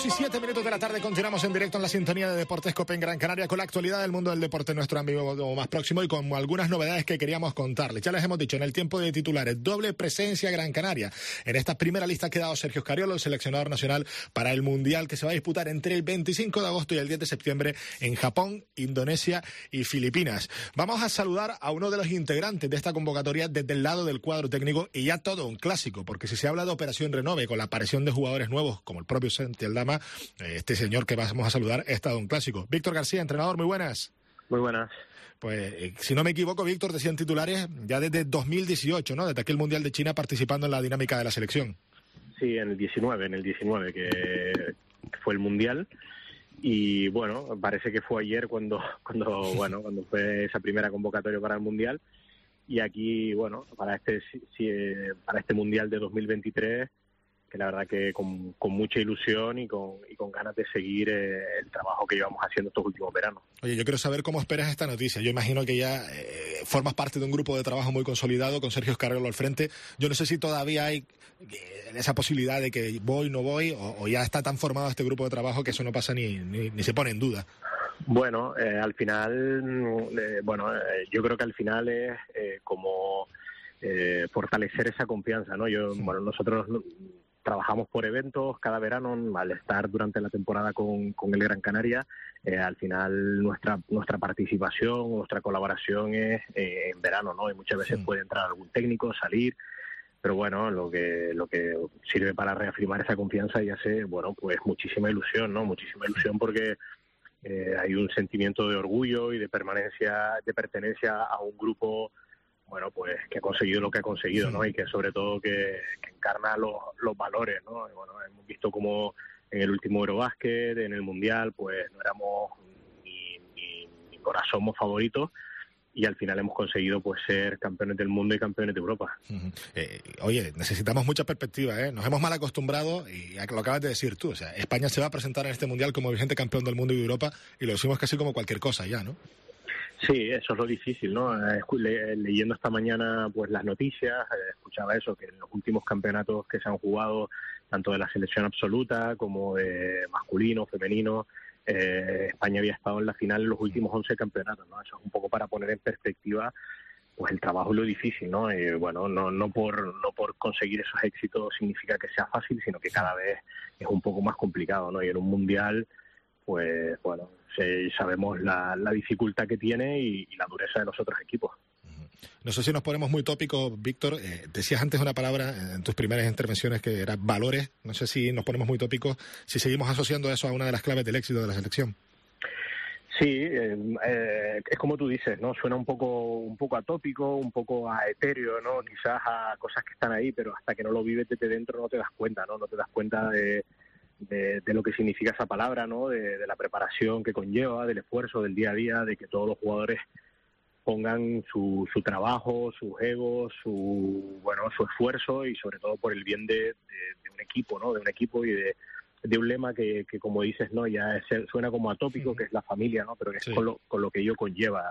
2:07 de la tarde, continuamos en directo en la sintonía de Deportes Cope en Gran Canaria con la actualidad del mundo del deporte, nuestro amigo más próximo, y con algunas novedades que queríamos contarles. Ya les hemos dicho, en el tiempo de titulares, doble presencia Gran Canaria. En esta primera lista ha quedado Sergio Scariolo, el seleccionador nacional para el Mundial que se va a disputar entre el 25 de agosto y el 10 de septiembre en Japón, Indonesia y Filipinas. Vamos a saludar a uno de los integrantes de esta convocatoria desde el lado del cuadro técnico, y ya todo un clásico, porque si se habla de Operación Renove con la aparición de jugadores nuevos como el propio Santi Aldama, este señor que vamos a saludar es todo un clásico. Víctor García, entrenador, muy buenas. Muy buenas. Pues, si no me equivoco, Víctor, decían titulares ya desde 2018, ¿no? Desde aquel Mundial de China, participando en la dinámica de la selección. Sí, en el 19, que fue el Mundial. Y bueno, parece que fue ayer cuando fue esa primera convocatoria para el Mundial. Y aquí, bueno, para este Mundial de 2023, que la verdad que con mucha ilusión y con ganas de seguir el trabajo que llevamos haciendo estos últimos veranos. Oye, yo quiero saber cómo esperas esta noticia. Yo imagino que ya formas parte de un grupo de trabajo muy consolidado con Sergio Scariolo al frente. Yo no sé si todavía hay esa posibilidad de que voy, no voy, o ya está tan formado este grupo de trabajo que eso no pasa ni se pone en duda. Bueno, al final, yo creo que al final es como fortalecer esa confianza, ¿no? Nosotros trabajamos por eventos cada verano. Al estar durante la temporada con el Gran Canaria, al final nuestra participación, nuestra colaboración es en verano, ¿no? Y muchas veces puede entrar algún técnico, salir, pero bueno, lo que sirve para reafirmar esa confianza y hace, bueno, pues muchísima ilusión, ¿no? Muchísima ilusión porque hay un sentimiento de orgullo y de pertenencia a un grupo, bueno, pues que ha conseguido lo que ha conseguido, ¿no? Y que sobre todo que encarna los valores, ¿no? Y bueno, hemos visto como en el último Eurobásquet, en el Mundial, pues no éramos ni por asomo favoritos, y al final hemos conseguido pues ser campeones del mundo y campeones de Europa. Oye, necesitamos mucha perspectiva, ¿eh? Nos hemos mal acostumbrado, y lo acabas de decir tú, o sea, España se va a presentar en este Mundial como vigente campeón del mundo y de Europa, y lo decimos casi como cualquier cosa ya, ¿no? Sí, eso es lo difícil, ¿no? Leyendo esta mañana pues las noticias, escuchaba eso, que en los últimos campeonatos que se han jugado, tanto de la selección absoluta como de masculino, femenino, España había estado en la final en los últimos 11 campeonatos, ¿no? Eso es un poco para poner en perspectiva pues el trabajo y lo difícil, ¿no? No por conseguir esos éxitos significa que sea fácil, sino que cada vez es un poco más complicado, ¿no? Y en un mundial, pues bueno, sabemos la dificultad que tiene y la dureza de los otros equipos. No sé si nos ponemos muy tópicos, Víctor. Decías antes una palabra en tus primeras intervenciones que era valores. No sé si nos ponemos muy tópicos, si seguimos asociando eso a una de las claves del éxito de la selección. Sí, es como tú dices, ¿no? Suena un poco atópico, un poco a etéreo, ¿no? Quizás a cosas que están ahí, pero hasta que no lo vives desde dentro no te das cuenta, ¿no? No te das cuenta de lo que significa esa palabra, ¿no? De la preparación que conlleva, del esfuerzo del día a día, de que todos los jugadores pongan su trabajo, sus egos, su esfuerzo, y sobre todo por el bien de un equipo, ¿no? De un equipo y de un lema que como dices, ¿no? Ya suena como atópico, que es la familia, ¿no? Pero que es sí, con lo que ello conlleva,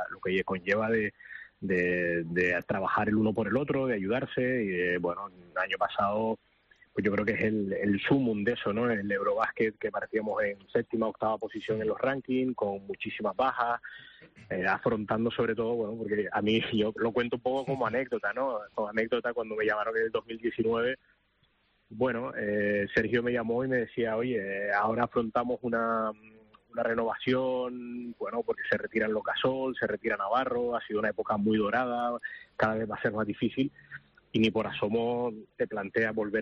de trabajar el uno por el otro, de ayudarse. Y el año pasado, pues yo creo que es el sumum de eso, ¿no? El Eurobásquet, que partíamos en 7ª, 8ª posición en los rankings, con muchísimas bajas, afrontando sobre todo, porque a mí, yo lo cuento un poco como anécdota, ¿no? Como anécdota, cuando me llamaron en el 2019, Sergio me llamó y me decía, oye, ahora afrontamos una renovación, porque se retiran los Gasol, se retira Navarro, ha sido una época muy dorada, cada vez va a ser más difícil, y ni por asomo te planteas volver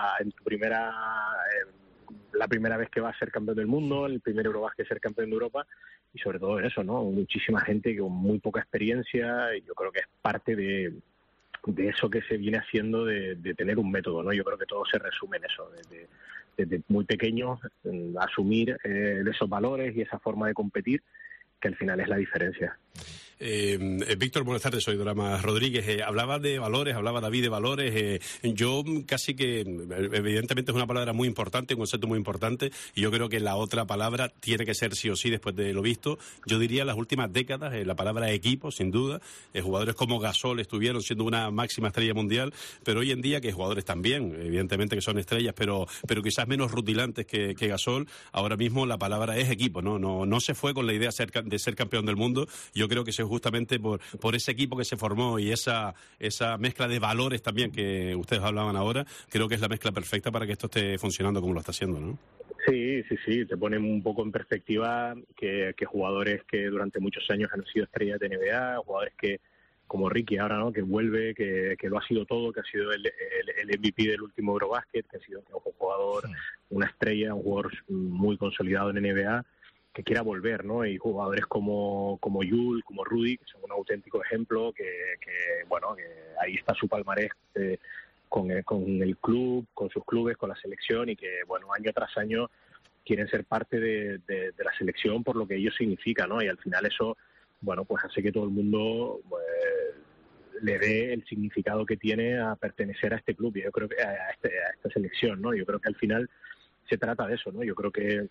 la primera vez que vas a ser campeón del mundo, el primer Eurobásquet ser campeón de Europa, y sobre todo en eso, ¿no? Muchísima gente con muy poca experiencia, y yo creo que es parte de eso que se viene haciendo de tener un método, ¿no? Yo creo que todo se resume en eso, desde muy pequeños, asumir esos valores y esa forma de competir, que al final es la diferencia. Víctor, buenas tardes, soy Dorama Rodríguez. Hablaba de valores, hablaba David de valores. Yo casi que, evidentemente es una palabra muy importante, un concepto muy importante, y yo creo que la otra palabra tiene que ser sí o sí, después de lo visto, yo diría las últimas décadas, la palabra equipo, sin duda. Jugadores como Gasol estuvieron siendo una máxima estrella mundial, pero hoy en día que jugadores también, evidentemente que son estrellas, pero quizás menos rutilantes que Gasol, ahora mismo la palabra es equipo, ¿no? No se fue con la idea de ser campeón del mundo. Yo creo que es justamente por ese equipo que se formó y esa mezcla de valores también que ustedes hablaban ahora, creo que es la mezcla perfecta para que esto esté funcionando como lo está haciendo, ¿no? Sí, te pone un poco en perspectiva que jugadores que durante muchos años han sido estrellas de NBA, jugadores que como Ricky ahora, ¿no? Que vuelve, que lo ha sido todo, que ha sido el MVP del último Eurobasket, que ha sido un jugador, una estrella, un jugador muy consolidado en NBA, que quiera volver, ¿no? Y jugadores como Yul, como Rudy, que son un auténtico ejemplo, que ahí está su palmarés con el club, con sus clubes, con la selección, y que, bueno, año tras año quieren ser parte de la selección por lo que ello significa, ¿no? Y al final eso, bueno, pues hace que todo el mundo le dé el significado que tiene a pertenecer a este club, y yo creo que a esta selección, ¿no? Yo creo que al final se trata de eso, ¿no? Yo creo que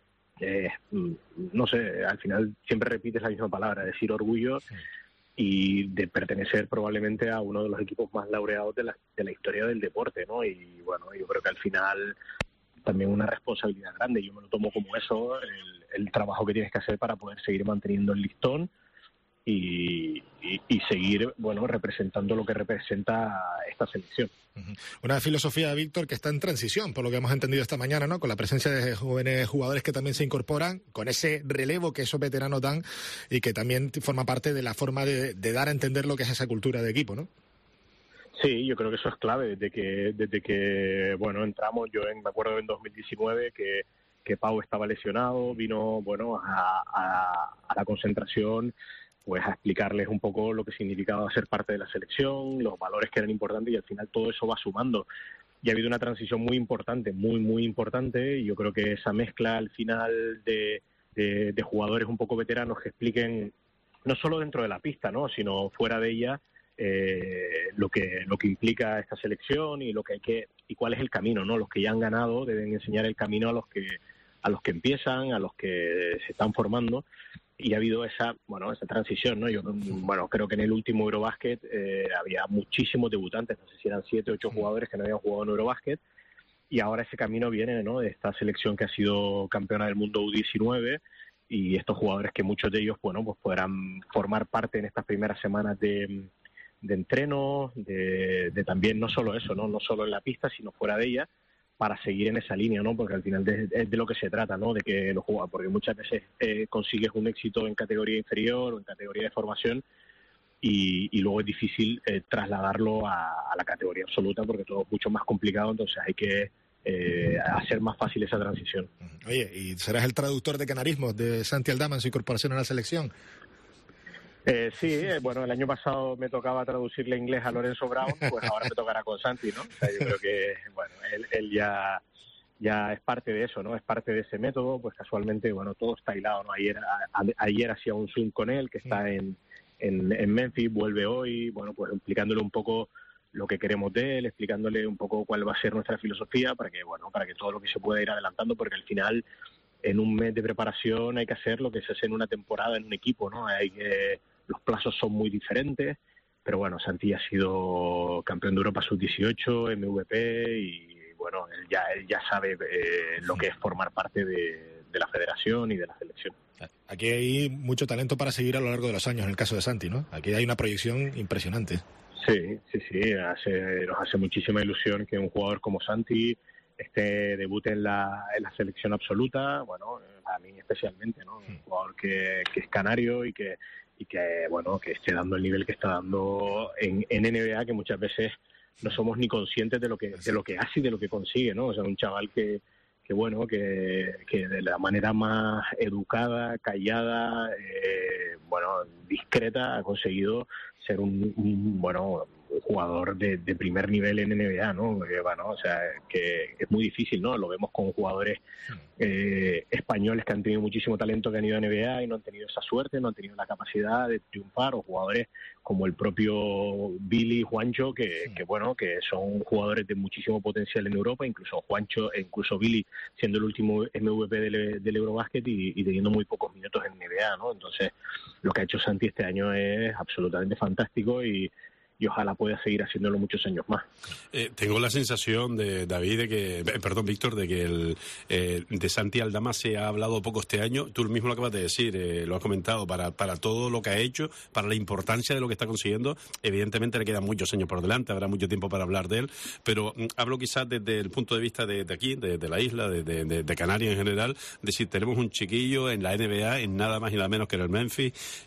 no sé, al final siempre repites la misma palabra, decir orgullo, y de pertenecer probablemente a uno de los equipos más laureados de la historia del deporte, ¿no? Y bueno, yo creo que al final también una responsabilidad grande, yo me lo tomo como eso, el trabajo que tienes que hacer para poder seguir manteniendo el listón y seguir, bueno, representando lo que representa esta selección. Una filosofía, Víctor, que está en transición, por lo que hemos entendido esta mañana, ¿no? Con la presencia de jóvenes jugadores que también se incorporan, con ese relevo que esos veteranos dan y que también forma parte de la forma de dar a entender lo que es esa cultura de equipo, ¿no? Sí, yo creo que eso es clave. Desde que bueno, entramos, me acuerdo en 2019 que Pau estaba lesionado, vino, bueno, a la concentración, pues a explicarles un poco lo que significaba ser parte de la selección, los valores que eran importantes, y al final todo eso va sumando. Y ha habido una transición muy importante, muy importante, y yo creo que esa mezcla al final de jugadores un poco veteranos que expliquen, no solo dentro de la pista, ¿no?, sino fuera de ella, lo que implica esta selección y cuál es el camino, ¿no? Los que ya han ganado deben enseñar el camino a los que empiezan, a los que se están formando. Y ha habido esa transición, ¿no? Yo, bueno, creo que en el último Eurobasket había muchísimos debutantes, no sé si eran 7 o 8 jugadores que no habían jugado en Eurobasket, y ahora ese camino viene, ¿no?, de esta selección que ha sido campeona del mundo U19, y estos jugadores que muchos de ellos, bueno, pues podrán formar parte en estas primeras semanas de entreno, de también no solo eso, no solo en la pista, sino fuera de ella, para seguir en esa línea, ¿no? Porque al final es de lo que se trata, ¿no? De que los jugadores, porque muchas veces consigues un éxito en categoría inferior o en categoría de formación y luego es difícil trasladarlo a la categoría absoluta, porque todo es mucho más complicado, entonces hay que hacer más fácil esa transición. Oye, ¿y serás el traductor de canarismos de Santi Aldama en su incorporación a la selección? Sí, bueno, el año pasado me tocaba traducirle inglés a Lorenzo Brown, pues ahora me tocará con Santi, ¿no? O sea, yo creo que, bueno, él ya es parte de eso, ¿no? Es parte de ese método, pues casualmente, bueno, todo está hilado, ¿no? Ayer hacía un Zoom con él, que está en Memphis, vuelve hoy, bueno, pues explicándole un poco lo que queremos de él, explicándole un poco cuál va a ser nuestra filosofía, para que todo lo que se pueda ir adelantando, porque al final, en un mes de preparación hay que hacer lo que se hace en una temporada en un equipo, ¿no? Los plazos son muy diferentes, pero bueno, Santi ha sido campeón de Europa Sub-18, MVP, y bueno, él ya sabe lo que es formar parte de la federación y de la selección. Aquí hay mucho talento para seguir a lo largo de los años, en el caso de Santi, ¿no? Aquí hay una proyección impresionante. Sí, nos hace muchísima ilusión que un jugador como Santi debute en la selección absoluta, bueno, a mí especialmente, ¿no? Un jugador que es canario y que bueno, que esté dando el nivel que está dando en NBA, que muchas veces no somos ni conscientes de lo que hace y de lo que consigue, ¿no? O sea, un chaval que bueno, que de la manera más educada, callada, bueno, discreta, ha conseguido ser un jugador de primer nivel en NBA, ¿no? Bueno, o sea, que es muy difícil, ¿no? Lo vemos con jugadores españoles que han tenido muchísimo talento, que han ido a NBA y no han tenido esa suerte, no han tenido la capacidad de triunfar, o jugadores como el propio Billy, Juancho, que bueno, que son jugadores de muchísimo potencial en Europa, incluso Juancho, incluso Billy siendo el último MVP del Eurobasket y teniendo muy pocos minutos en NBA, ¿no? Entonces, lo que ha hecho Santi este año es absolutamente fantástico y ojalá pueda seguir haciéndolo muchos años más. Tengo la sensación de David, Víctor, de que de Santi Aldama se ha hablado poco este año. Tú mismo lo acabas de decir, lo has comentado, para todo lo que ha hecho, para la importancia de lo que está consiguiendo. Evidentemente le quedan muchos años por delante, habrá mucho tiempo para hablar de él, pero hablo quizás desde el punto de vista de aquí, de la isla, de Canarias en general, de si tenemos un chiquillo en la NBA, en nada más y nada menos que en el Memphis,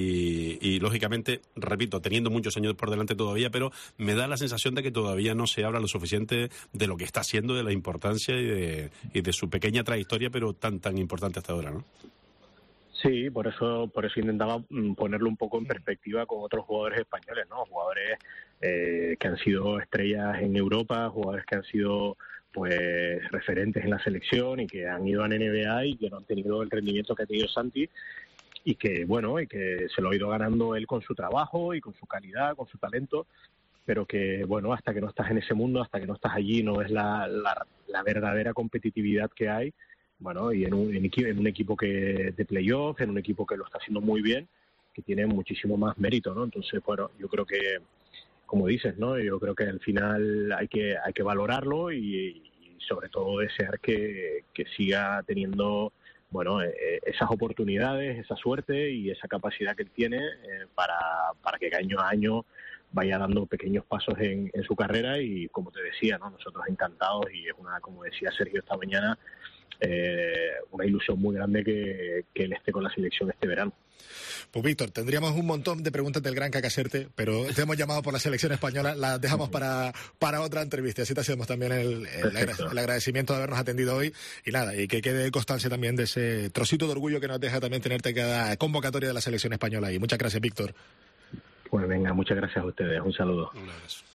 y lógicamente, repito, teniendo muchos años por delante todavía, pero me da la sensación de que todavía no se habla lo suficiente de lo que está haciendo, de la importancia y de su pequeña trayectoria, pero tan importante hasta ahora, ¿no? Sí, por eso intentaba ponerlo un poco en perspectiva con otros jugadores españoles, ¿no? Jugadores que han sido estrellas en Europa, jugadores que han sido pues referentes en la selección y que han ido a la NBA y que no han tenido el rendimiento que ha tenido Santi, y que se lo ha ido ganando él con su trabajo y con su calidad, con su talento, pero que bueno, hasta que no estás en ese mundo, hasta que no estás allí, no es la verdadera competitividad que hay. Bueno, y en un equipo que de playoff, en un equipo que lo está haciendo muy bien, que tiene muchísimo más mérito, ¿no? Entonces, bueno, yo creo que, como dices, ¿no? Yo creo que al final hay que valorarlo y sobre todo desear que siga teniendo esas oportunidades, esa suerte y esa capacidad que él tiene para que año a año vaya dando pequeños pasos en su carrera. Y como te decía, ¿no? Nosotros encantados, y es como decía Sergio esta mañana, una ilusión muy grande que él esté con la selección este verano. Pues Víctor, tendríamos un montón de preguntas del Granca que hacerte, pero te hemos llamado por la selección española, las dejamos para otra entrevista. Así te hacemos también el agradecimiento de habernos atendido hoy, y nada, y que quede constancia también de ese trocito de orgullo que nos deja también tenerte cada convocatoria de la selección española. Y muchas gracias, Víctor. Pues venga, muchas gracias a ustedes, un saludo. Un abrazo.